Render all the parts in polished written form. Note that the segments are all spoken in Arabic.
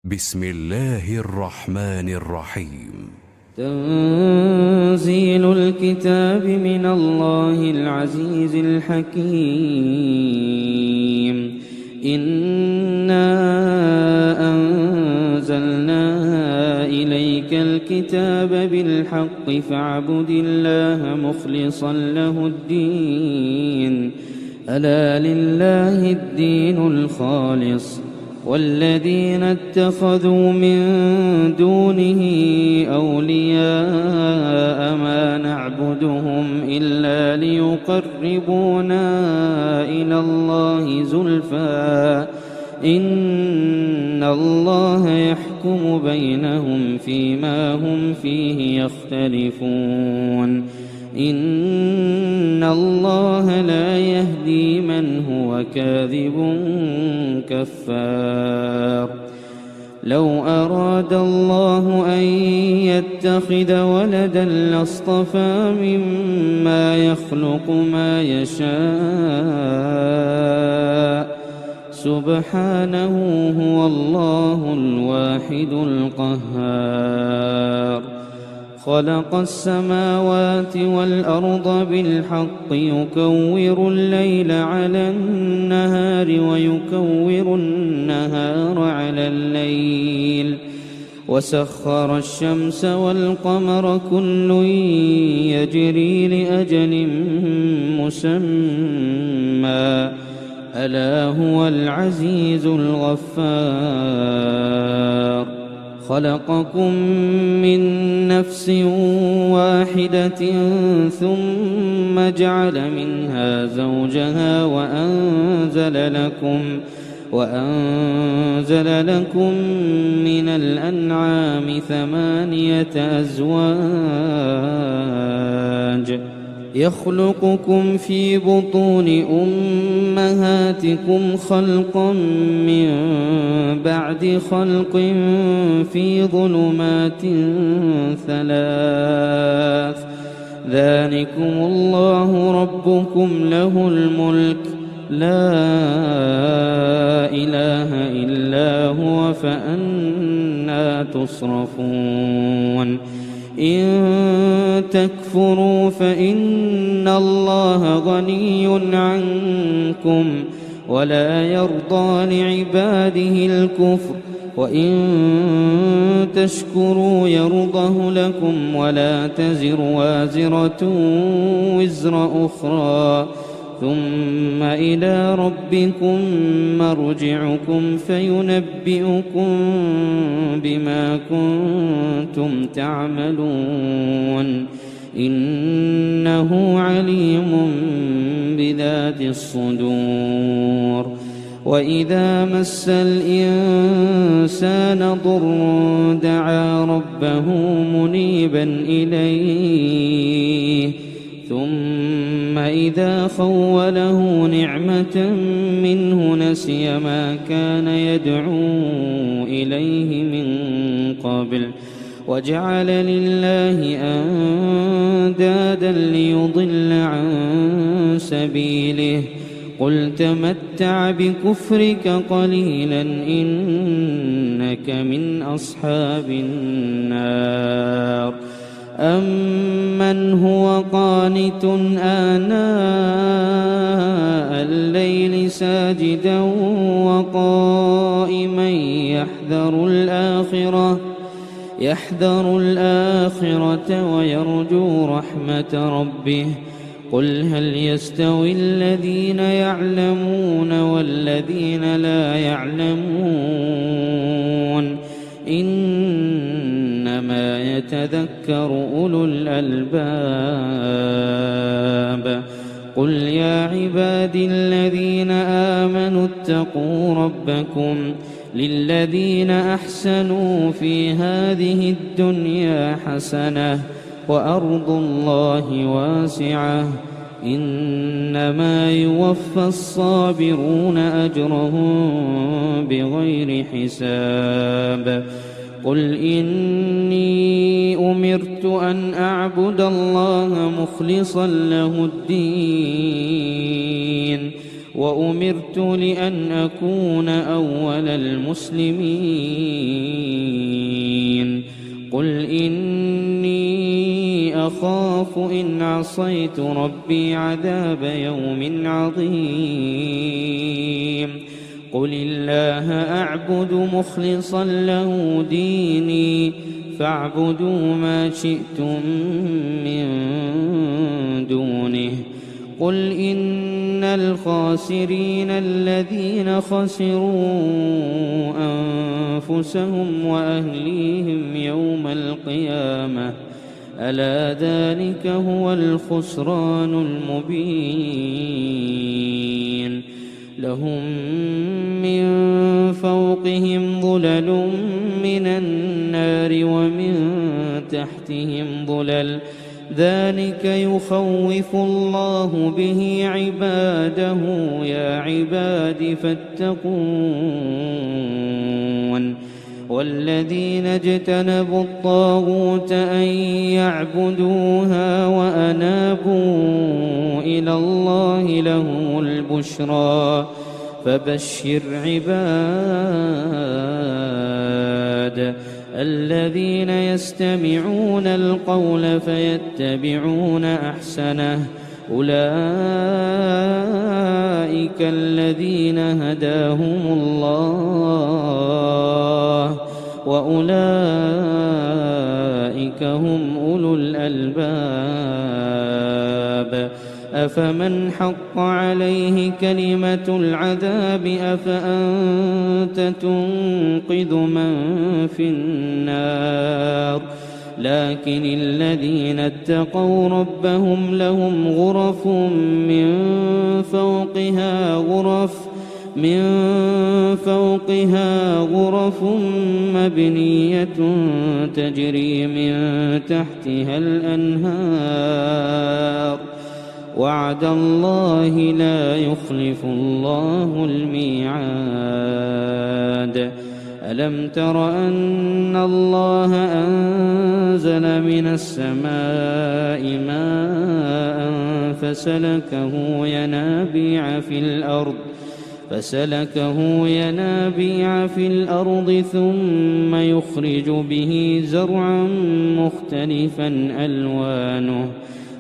بسم الله الرحمن الرحيم. تنزيل الكتاب من الله العزيز الحكيم. إنا أنزلنا إليك الكتاب بالحق فاعبد الله مخلصا له الدين. ألا لله الدين الخالص والذين اتخذوا من دونه أولياء ما نعبدهم إلا ليقربونا إلى الله زلفى إن الله يحكم بينهم فيما هم فيه يختلفون. إن الله لا يهدي من هو كاذب كفار. لو أراد الله أن يتخذ ولدا لاصطفى مما يخلق ما يشاء سبحانه هو الله الواحد القهار. خلق السماوات والأرض بالحق يكور الليل على النهار ويكور النهار على الليل وسخر الشمس والقمر كل يجري لأجل مسمى ألا هو العزيز الغفار. خلقكم من نفس واحدة ثم جعل منها زوجها وأنزل لكم من الأنعام 8 أزواج يخلقكم في بطون أمهاتكم خلقا من بعد خلق في ظلمات 3 ذلكم الله ربكم له الملك لا إله إلا هو فأنى تصرفون. إن تكفروا فإن الله غني عنكم ولا يرضى لعباده الكفر وإن تشكروا يرضه لكم ولا تزر وازرة وزر أخرى ثم إلى ربكم مرجعكم فينبئكم بما كنتم تعملون إنه عليم بذات الصدور. وإذا مس الإنسان ضر دعا ربه منيبا إليه ثم إذا خوله نعمة منه نسي ما كان يدعو إليه من قبل وجعل لله أندادا ليضل عن سبيله. قل تمتع بكفرك قليلا إنك من أصحاب النار. أمن هو قانت آناء الليل ساجدا وقائما يحذر الآخرة ويرجو رحمة ربه. قل هل يستوي الذين يعلمون والذين لا يعلمون إنما يتذكر أولو الألباب. قل يا عبادي الذين آمنوا اتقوا ربكم للذين أحسنوا في هذه الدنيا حسنة وأرض الله واسعة إنما يوفى الصابرون أجرهم بغير حساب. قل إني أمرت أن أعبد الله مخلصا له الدين وأمرت لأن أكون أول المسلمين أخاف إن عصيت ربي عذاب يوم عظيم قل الله أعبد مخلصا له ديني فاعبدوا ما شئتم من دونه قل إن الخاسرين الذين خسروا أنفسهم وأهليهم يوم القيامة ألا ذلك هو الخسران المبين لهم من فوقهم ظلل من النار ومن تحتهم ظلل ذلك يخوف الله به عباده يا عباد فاتقون والذين اجتنبوا الطاغوت أن يعبدوها وأنابوا إلى الله لهم البشرى فبشر عباد الذين يستمعون القول فيتبعون أحسنه أولئك الذين هداهم الله وأولئك هم أولو الألباب أفمن حق عليه كلمة العذاب أفأنت تنقذ من في النار لكن الذين اتقوا ربهم لهم غرف من فوقها غرف مبنية تجري من تحتها الأنهار وعد الله لا يخلف الله الميعاد ألم تر أن الله أنزل من السماء ماء فسلكه ينابيع في الأرض ثم يخرج به زرعا مختلفا ألوانه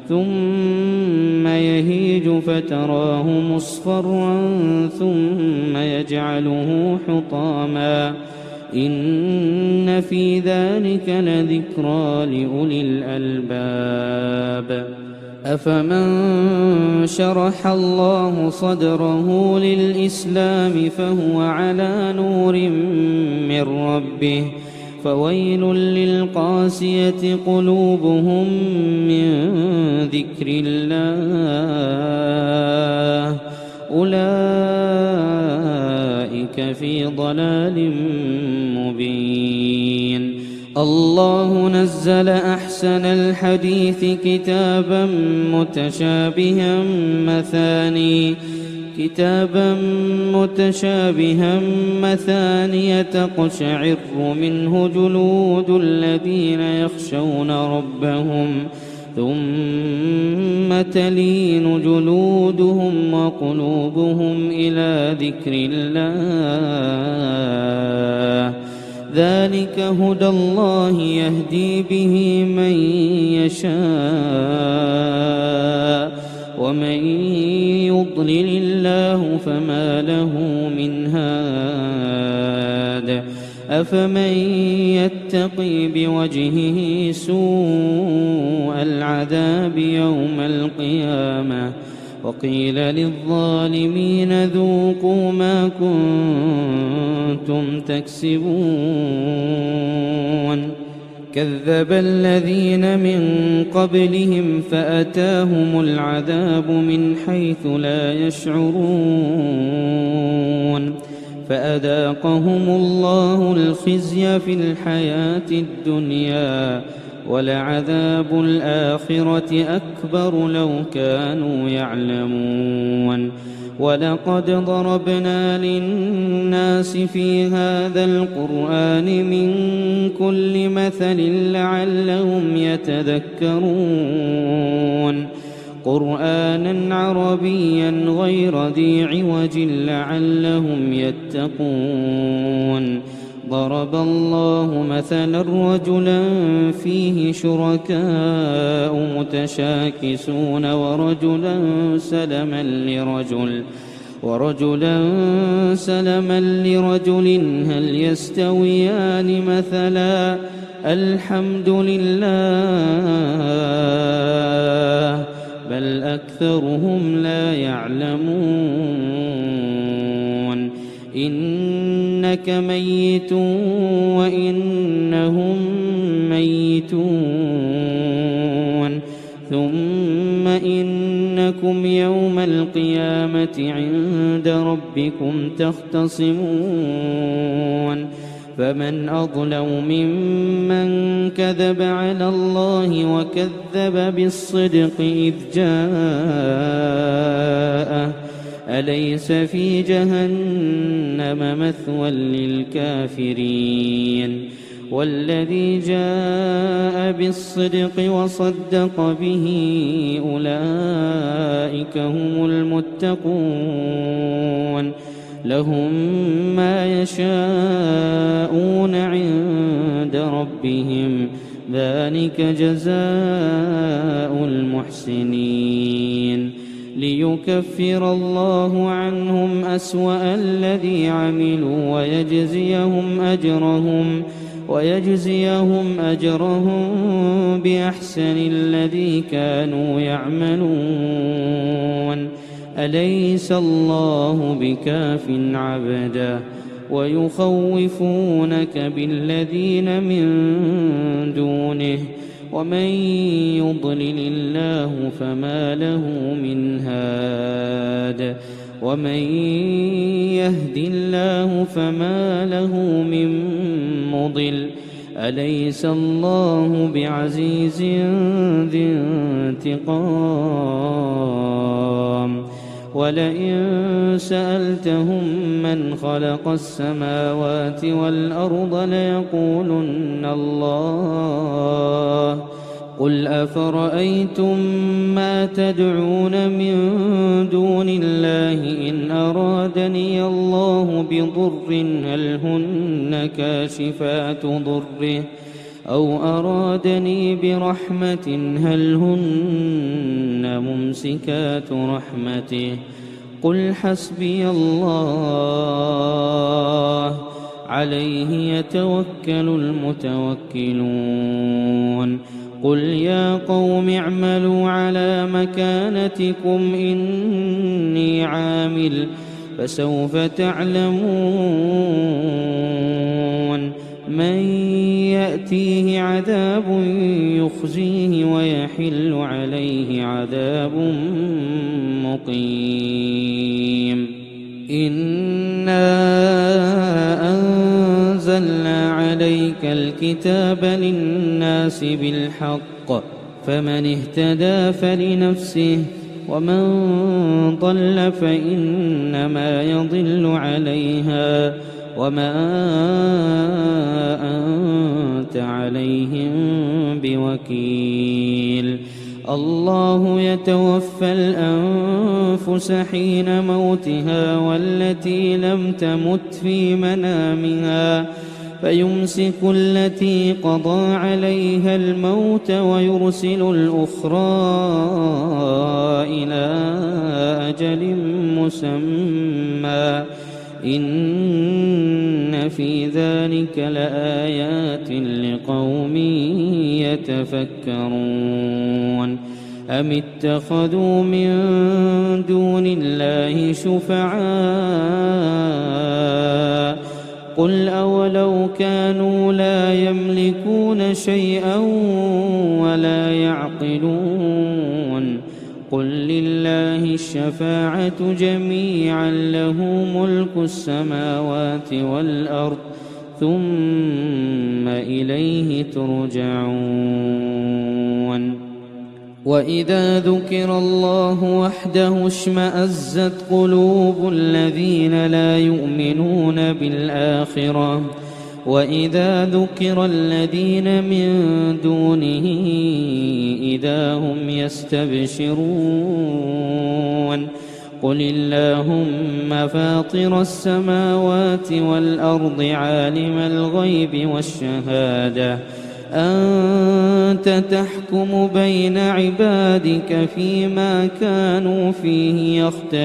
ثم يهيج فتراه مصفرا ثم يجعله حطاما إن في ذلك لذكرى لأولي الألباب أفمن شرح الله صدره للإسلام فهو على نور من ربه فويل للقاسية قلوبهم من ذكر الله أولئك في ضلال مبين الله نزل أحسن الحديث كتابا متشابها مثانية تقشعر منه جلود الذين يخشون ربهم ثم تلين جلودهم وقلوبهم إلى ذكر الله ذلك هدى الله يهدي به من يشاء ومن يضلل الله فما له من هاد أفمن يتقي بوجهه سوء العذاب يوم القيامة وقيل للظالمين ذوقوا ما كنتم تكسبون كذب الذين من قبلهم فأتاهم العذاب من حيث لا يشعرون فأذاقهم الله الخزي في الحياة الدنيا ولعذاب الآخرة أكبر لو كانوا يعلمون ولقد ضربنا للناس في هذا القرآن من كل مثل لعلهم يتذكرون قرآنا عربيا غير ذي عوج لعلهم يتقون ضرب الله مثلا رجلا فيه شركاء متشاكسون ورجلا سلما لرجل هل يستويان مثلا الحمد لله بل أكثرهم لا يعلمون إنك ميت وإنهم ميتون ثم إنكم يوم القيامة عند ربكم تختصمون فمن أظلم ممن كذب على الله وكذب بالصدق إذ جاءه أليس في جهنم مثوى للكافرين والذي جاء بالصدق وصدق به أولئك هم المتقون لهم ما يشاءون عند ربهم ذلك جزاء المحسنين ليكفر الله عنهم أسوأ الذي عملوا ويجزيهم أجرهم بأحسن الذي كانوا يعملون أليس الله بكاف عبده ويخوفونك بالذين من دونه ومن يضلل الله فما له من هاد ومن يهد الله فما له من مضل أليس الله بعزيز ذي انتقام ولئن سألتهم من خلق السماوات والأرض ليقولن الله قل أفرأيتم ما تدعون من دون الله إن أرادني الله بضر هل هن كاشفات ضره أو أرادني برحمة هل هن ممسكات رحمته قل حسبي الله عليه يتوكل المتوكلون قل يا قوم اعملوا على مكانتكم إني عامل فسوف تعلمون من يأتيه عذاب يخزيه ويحل عليه عذاب مقيم إنا أنزلنا عليك الكتاب للناس بالحق فمن اهتدى فلنفسه ومن ضل فإنما يضل عليها وما أنت عليهم بوكيل الله يتوفى الأنفس حين موتها والتي لم تمت في منامها فيمسك التي قضى عليها الموت ويرسل الأخرى إلى أجل مسمى إن في ذلك لآيات لقوم يتفكرون أم اتخذوا من دون الله شفعاء قل أولو كانوا لا يملكون شيئا ولا يعقلون قل لله الشفاعة جميعا له ملك السماوات والأرض ثم إليه ترجعون وإذا ذكر الله وحده اشمأزت قلوب الذين لا يؤمنون بالآخرة وإذا ذكر الذين من دونه إذا هم يستبشرون قل اللهم فاطر السماوات والأرض عالم الغيب والشهادة أنت تحكم بين عبادك فيما كانوا فيه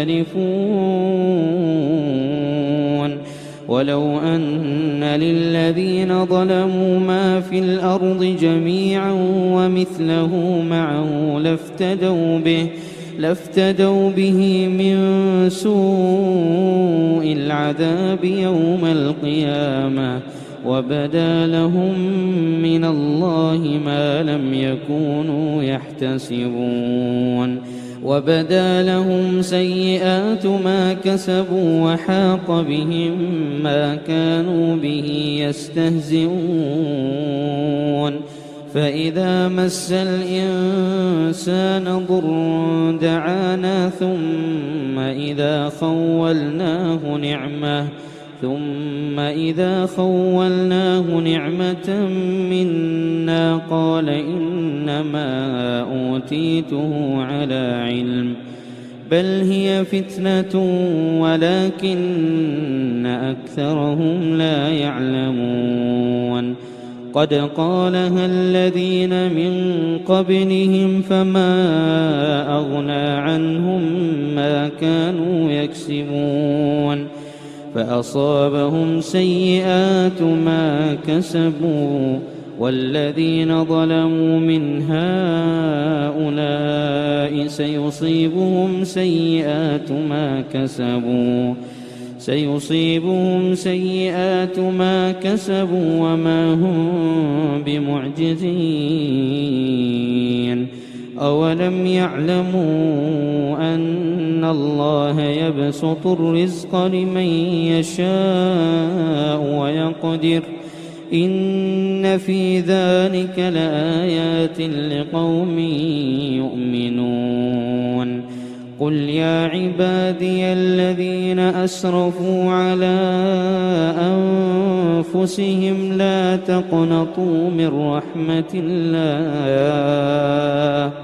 يختلفون ولو أن للذين ظلموا ما في الأرض جميعا ومثله معه لافتدوا به من سوء العذاب يوم القيامة وبدا لهم من الله ما لم يكونوا يحتسبون وبدا لهم سيئات ما كسبوا وحاق بهم ما كانوا به يستهزئون فإذا مس الإنسان ضر دعانا ثم إذا خولناه نعمة منا قال إنما أوتيته على علم بل هي فتنة ولكن أكثرهم لا يعلمون قد قالها الذين من قبلهم فما أغنى عنهم ما كانوا يكسبون فأصابهم سيئات ما كسبوا والذين ظلموا من هؤلاء سيصيبهم سيئات ما كسبوا وما هم بمعجزين أولم يعلموا أن الله يبسط الرزق لمن يشاء ويقدر إن في ذلك لآيات لقوم يؤمنون قل يا عبادي الذين أسرفوا على أنفسهم لا تقنطوا من رحمة الله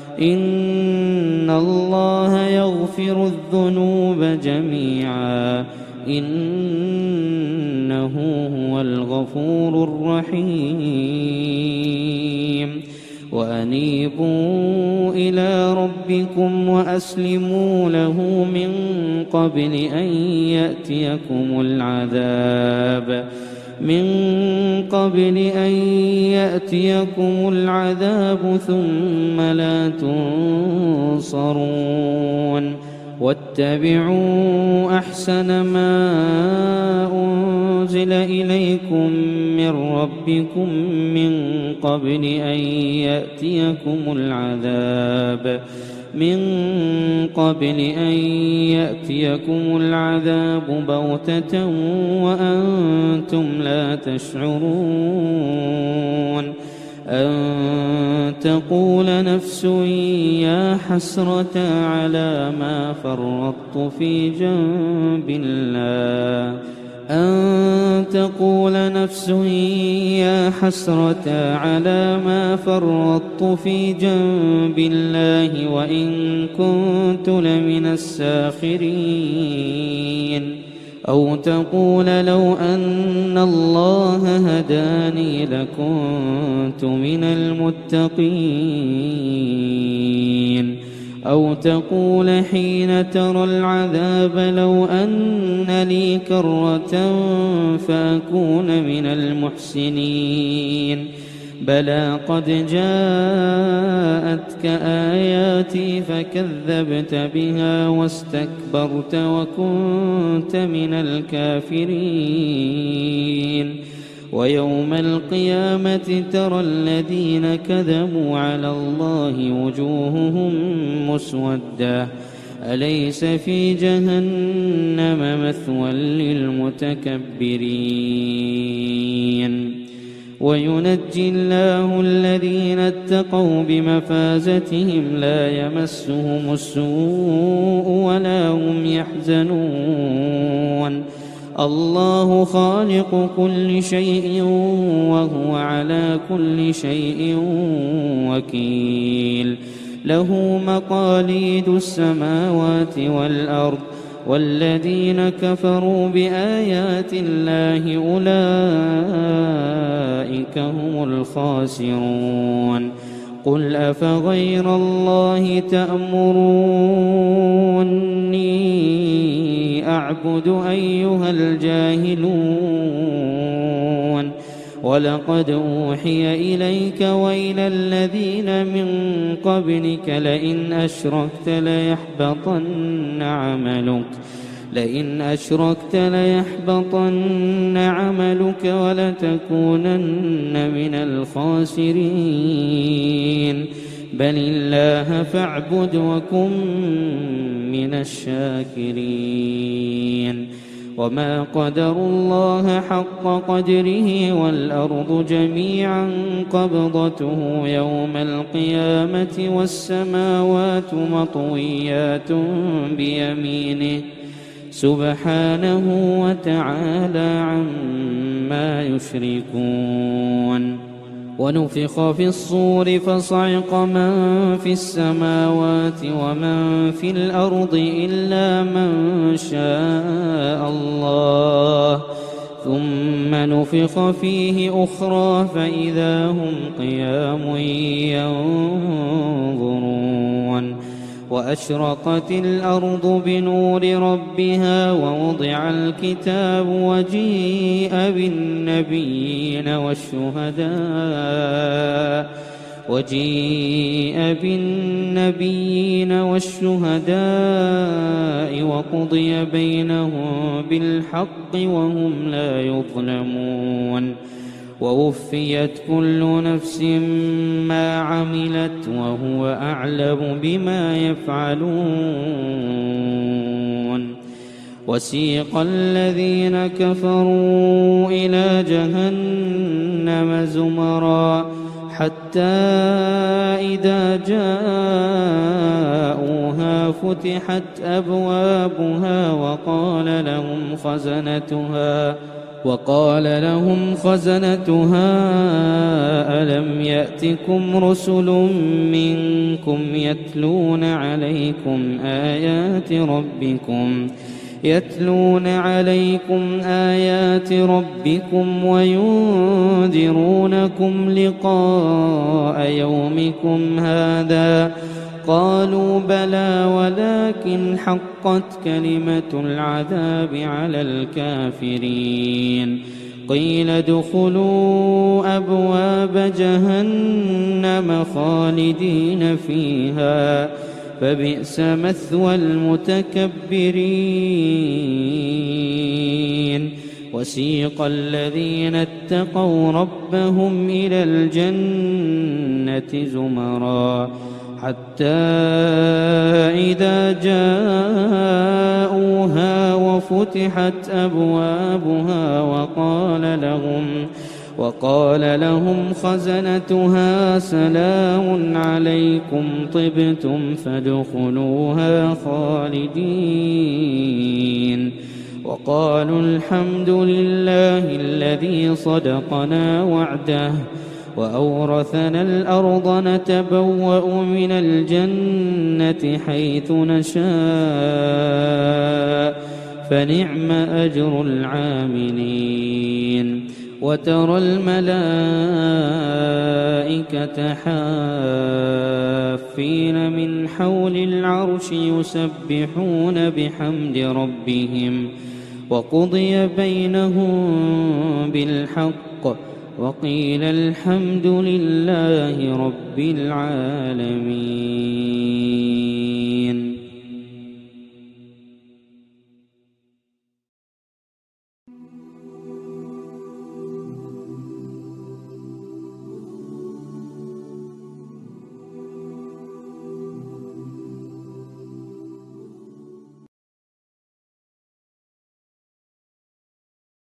إن الله يغفر الذنوب جميعا إنه هو الغفور الرحيم وأنيبوا إلى ربكم وأسلموا له من قبل أن يأتيكم العذاب ثم لا تنصرون واتبعوا أحسن ما أنزل إليكم من ربكم من قبل أن يأتيكم العذاب بغتة وأنتم لا تشعرون أن تقول نفس يا حسرة على ما فرطت في جنب الله وإن كنت لمن الساخرين أو تقول لو أن الله هداني لكنت من المتقين أو تقول حين ترى العذاب لو أن لي كرة فأكون من المحسنين بلى قد جاءتك آياتي فكذبت بها واستكبرت وكنت من الكافرين ويوم القيامة ترى الذين كذبوا على الله وجوههم مسودة أليس في جهنم مثوى للمتكبرين وينجي الله الذين اتقوا بمفازتهم لا يمسهم السوء ولا هم يحزنون الله خالق كل شيء وهو على كل شيء وكيل له مقاليد السماوات والأرض والذين كفروا بآيات الله أولئك هم الخاسرون قل أفغير الله تأمروني أعبد أيها الجاهلون ولقد أوحي إليك وإلى الذين من قبلك لئن أشركت ليحبطن عملك ولتكونن من الخاسرين بل الله فاعبد وكن من الشاكرين وما قدروا الله حق قدره والأرض جميعا قبضته يوم القيامة والسماوات مطويات بيمينه سبحانه وتعالى عما يشركون ونفخ في الصور فصعق من في السماوات ومن في الأرض إلا من شاء الله ثم نفخ فيه أخرى فإذا هم قيام ينظرون وأشرقت الأرض بنور ربها ووضع الكتاب وجيء بالنبيين والشهداء وقضي بينهم بالحق وهم لا يظلمون ووفيت كل نفس ما عملت وهو أعلم بما يفعلون وسيق الذين كفروا إلى جهنم زمرا حتى إذا جاءوها فتحت أبوابها وقال لهم خزنتها ألم يأتكم رسل منكم يتلون عليكم آيات ربكم وينذرونكم لقاء يومكم هذا قالوا بلى ولكن حقت كلمة العذاب على الكافرين قيل ادخلوا أبواب جهنم خالدين فيها فبئس مثوى المتكبرين وسيق الذين اتقوا ربهم إلى الجنة زمرا حتى إذا جاءوها وفتحت أبوابها وقال لهم خزنتها سلام عليكم طبتم فادخلوها خالدين وقالوا الحمد لله الذي صدقنا وعده وأورثنا الأرض نتبوأ من الجنة حيث نشاء فنعم أجر العاملين وترى الملائكة حافين من حول العرش يسبحون بحمد ربهم وقضي بينهم بالحق وقيل الحمد لله رب العالمين.